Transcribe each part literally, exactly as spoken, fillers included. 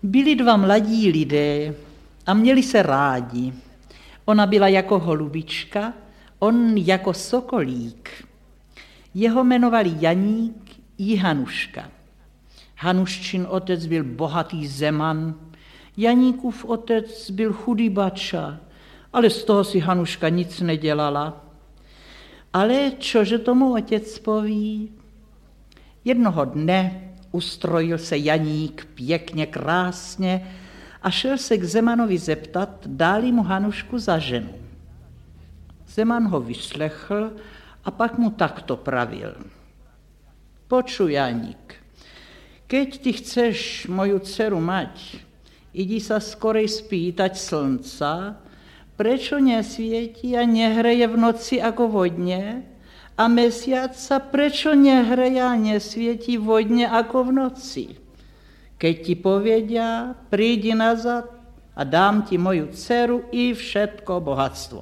Byli dva mladí lidé a měli se rádi. Ona byla jako holubička, on jako sokolík. Jeho jmenovali Janík i Hanuška. Hanuščin otec byl bohatý zeman, Janíkův otec byl chudý bača, ale z toho si Hanuška nic nedělala. Ale čože tomu otec poví? Jednoho dne ustrojil se Janík pěkně, krásně a šel se k Zemanovi zeptat, dáli mu Hanušku za ženu. Zeman ho vyslechl a pak mu takto pravil. Počuj, Janík, keď ty chceš moju dceru mať, idi sa skorej spýtať slnca, prečo nesvieti a nehreje v noci ako vodne, a mesiac sa prečo nehreje a nesvieti vodne ako v noci. Keď ti povedia, prídi nazad a dám ti moju dceru i všetko bohatstvo.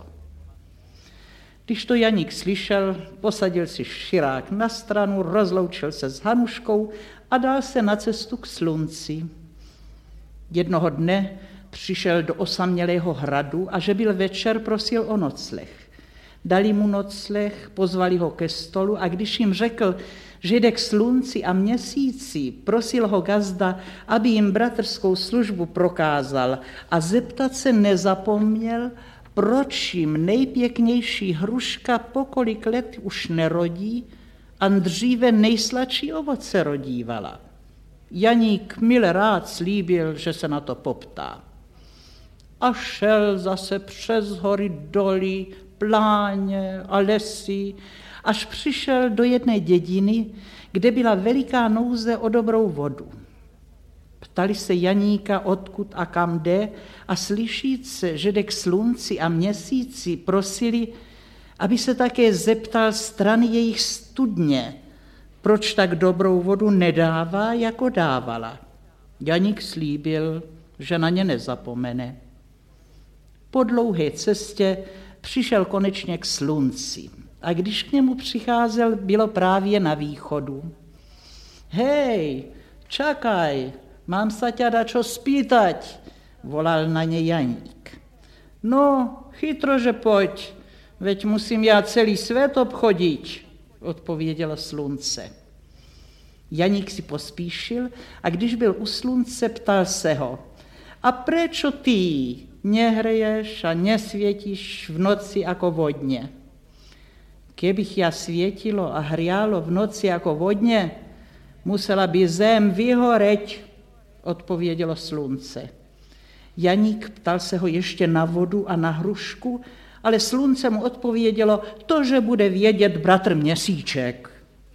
Když to Janík slyšel, posadil si širák na stranu, rozloučil se s Hanuškou a dal se na cestu k slunci. Jednoho dne přišel do osamělého hradu a že byl večer, prosil o nocleh. Dali mu nocleh, pozvali ho ke stolu a když jim řekl, že jde k slunci a měsíci, prosil ho gazda, aby jim bratrskou službu prokázal a zeptat se nezapomněl, proč jim nejpěknější hruška po kolik let už nerodí a dříve nejsladší ovoce rodívala. Janík mile rád slíbil, že se na to poptá. A šel zase přes hory, doly, pláně a lesy, až přišel do jedné dědiny, kde byla veliká nouze o dobrou vodu. Ptali se Janíka, odkud a kam jde, a slyšíce, že jde k slunci a měsíci, prosili, aby se také zeptal strany jejich studně, proč tak dobrou vodu nedává, jako dávala. Janík slíbil, že na ně nezapomene. Po dlouhé cestě přišel konečně k slunci a když k němu přicházel, bylo právě na východu. Hej, čakaj, mám sa ťa dačo spýtať, volal na ně Janík. No, chytro, že pojď, veď musím já celý svět obchodiť, odpovědělo slunce. Janík si pospíšil a když byl u slunce, ptal se ho, a prečo ty nehreješ a nesvietíš v noci ako vodne? Kebych ja svietilo a hrialo v noci ako vodne, musela by zem vyhoreť, odpovědělo slunce. Janík ptal se ho ještě na vodu a na hrušku, ale slunce mu odpovědělo, to, že bude vědět bratr Měsíček.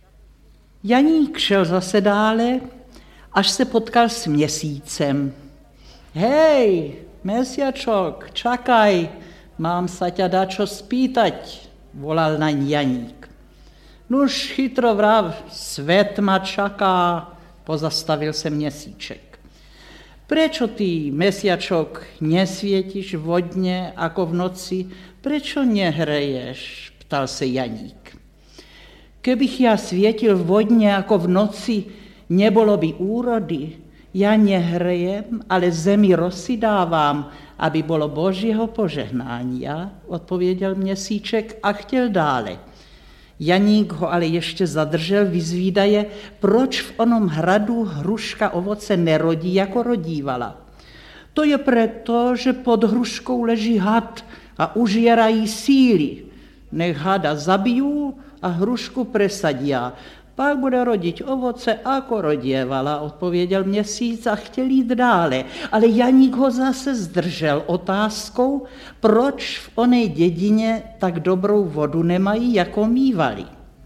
Janík šel zase dále, až se potkal s Měsícem. Hej, Mesiačok, čakaj, mám sa ťa dačo spýtať, volal naň Janík. Nuž chytro vrav, svet ma čaká, pozastavil se Měsíček. Prečo ty, Mesiačok, nesvietiš vodne ako v noci, prečo nehreješ, ptal se Janík. Kebych ja svietil vodne ako v noci, nebolo by úrody. Ja nehrejem, ale zemi rosy dávám, aby bolo Božího požehnania, odpověděl Měsíček a chtěl dále. Janík ho ale ještě zadržel, vyzvídaje, proč v onom hradu hruška ovoce nerodí, jako rodívala. To je preto, že pod hruškou leží had a užírají síly. Nech hada zabijou a hrušku presadia. Pak bude rodit ovoce, ako rodievala, odpověděl Měsíc a chtěl jít dále. Ale Janík ho zase zdržel otázkou, proč v oné dědině tak dobrou vodu nemají, jako mívali.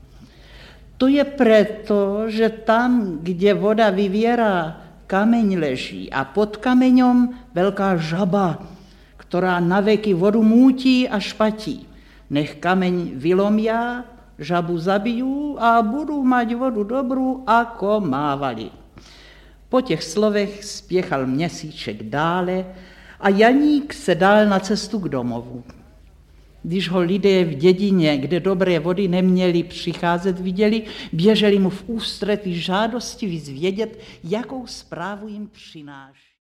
To je preto, že tam, kde voda vyvěrá, kameň leží a pod kameňom velká žaba, která na veky vodu mútí a špatí. Nech kameň vylomia, žabu zabijou a budou mať vodu dobrou, ako mávali. Po těch slovech spěchal Měsíček dále a Janík se dal na cestu k domovu. Když ho lidé v dědině, kde dobré vody neměli přicházet, viděli, běželi mu v ústrety žádosti vyzvědět, jakou zprávu jim přináší.